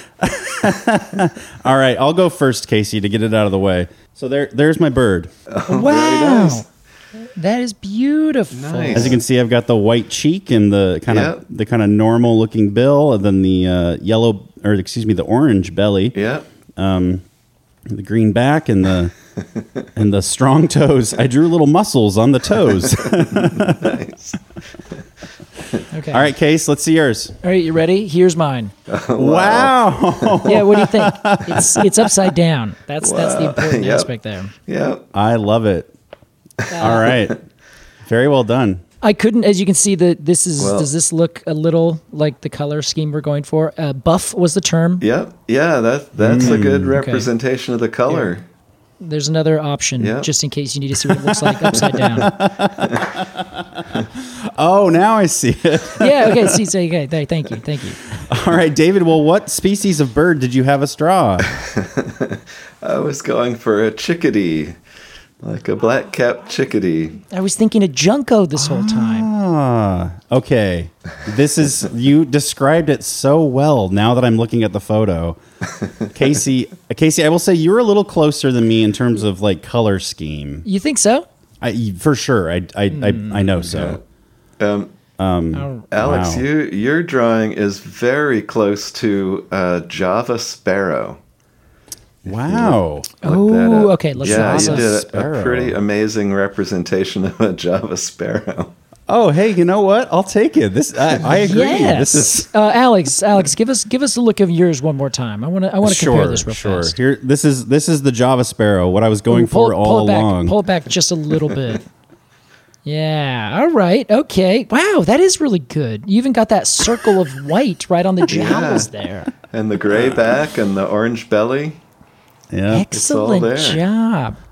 S3: All right, I'll go first, Casey, to get it out of the way. So there's my bird.
S5: Oh,
S4: wow.
S5: Very nice.
S4: That is beautiful.
S5: Nice.
S3: As you can see, I've got the white cheek and the kind of normal looking bill, and then the the orange belly.
S5: Yeah.
S3: The green back and the and the strong toes. I drew little muscles on the toes.
S5: Nice.
S4: Okay.
S3: All right, Case, let's see yours.
S4: All right, you ready? Here's mine.
S3: Wow.
S4: Yeah, what do you think? It's upside down. That's the important aspect there.
S5: Yeah.
S3: I love it. All right. Very well done.
S4: I couldn't, as you can see, does this look a little like the color scheme we're going for? Buff was the term.
S5: Yeah, that's a good representation of the color.
S4: Yeah. There's another option, just in case you need to see what it looks like upside down.
S3: Oh, now I see it.
S4: Yeah, okay, okay, thank you.
S3: All right, David, well, what species of bird did you have a straw?
S5: I was going for a chickadee. Like a black-capped chickadee.
S4: I was thinking a junco this whole time.
S3: Ah, okay. You described it so well now that I'm looking at the photo. Casey, I will say you're a little closer than me in terms of like color scheme.
S4: You think so?
S3: For sure. I know so.
S5: Alex, your drawing is very close to a Java sparrow.
S3: Wow.
S4: Oh, okay. Let's
S5: you did a pretty amazing representation of a Java sparrow.
S3: Oh, hey, you know what? I'll take it. I agree.
S4: Yes.
S3: This is
S4: Alex, give us a look of yours one more time. I want to compare this real fast.
S3: Here, this is the Java sparrow. What I was going for all along.
S4: Pull it back just a little bit. Yeah. All right. Okay. Wow, that is really good. You even got that circle of white right on the jowls there.
S5: And the gray back and the orange belly.
S3: Yeah.
S4: Excellent job.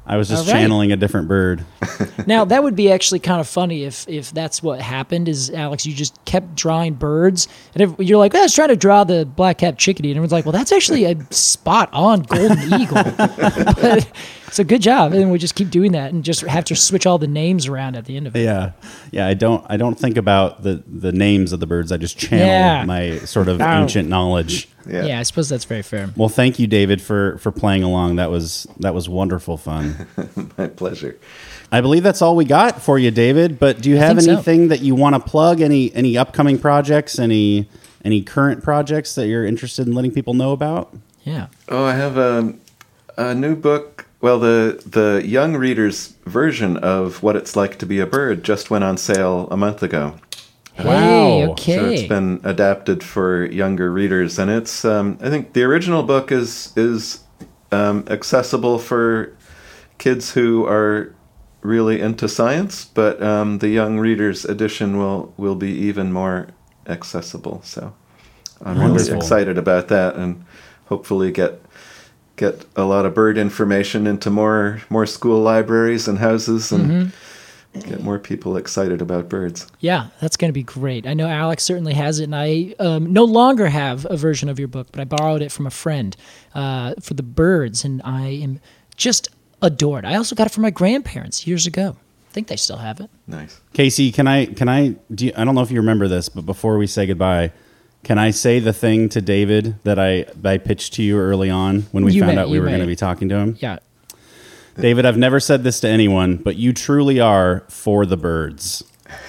S3: I was just
S4: All right.
S3: channeling a different bird.
S4: Now, that would be actually kind of funny if that's what happened, is, Alex, you just kept drawing birds, and if you're like, I was trying to draw the black-capped chickadee, and everyone's like, well, that's actually a spot-on golden eagle. But, so good job. And we just keep doing that and just have to switch all the names around at the end of it.
S3: Yeah. I don't think about the names of the birds. I just channel my sort of ancient knowledge.
S4: Yeah, I suppose that's very fair.
S3: Well, thank you, David, for playing along. That was wonderful fun.
S5: My pleasure.
S3: I believe that's all we got for you, David. But do you have anything that you want to plug? Any upcoming projects? Any current projects that you're interested in letting people know about?
S4: Yeah.
S5: Oh, I have a new book. Well, the young reader's version of What It's Like to Be a Bird just went on sale a month ago.
S4: Hey,
S3: Wow.
S4: okay.
S5: So it's been adapted for younger readers, and it's I think the original book is accessible for kids who are really into science, but the young readers edition will be even more accessible. So I'm
S3: Wonderful.
S5: really excited about that, and hopefully get a lot of bird information into more school libraries and houses, and get more people excited about birds.
S4: Yeah, that's going to be great. I know Alex certainly has it, and I no longer have a version of your book, but I borrowed it from a friend for the birds, and I am just adored. I also got it from my grandparents years ago. I think they still have it.
S5: Nice.
S3: Casey, I don't know if you remember this, but before we say goodbye, can I say the thing to David that I pitched to you early on when we found out we were going to be talking to him?
S4: Yeah.
S3: David, I've never said this to anyone, but you truly are for the birds.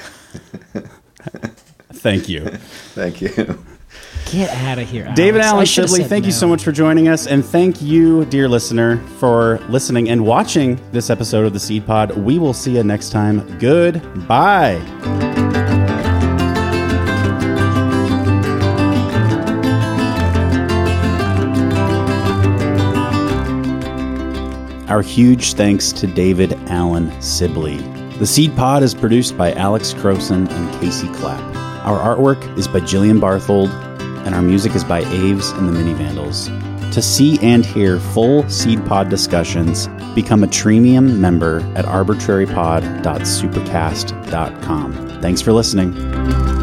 S3: Thank you.
S5: Thank you.
S4: Get out of here, Alex.
S3: David
S4: I
S3: Allen
S4: should have
S3: Sibley,
S4: said
S3: thank you
S4: no.
S3: so much for joining us. And thank you, dear listener, for listening and watching this episode of the Seed Pod. We will see you next time. Goodbye. Our huge thanks to David Allen Sibley. The Seed Pod is produced by Alex Croson and Casey Clapp. Our artwork is by Jillian Barthold, and our music is by Aves and the Mini Vandals. To see and hear full Seed Pod discussions, become a Treemium member at arbitrarypod.supercast.com. Thanks for listening.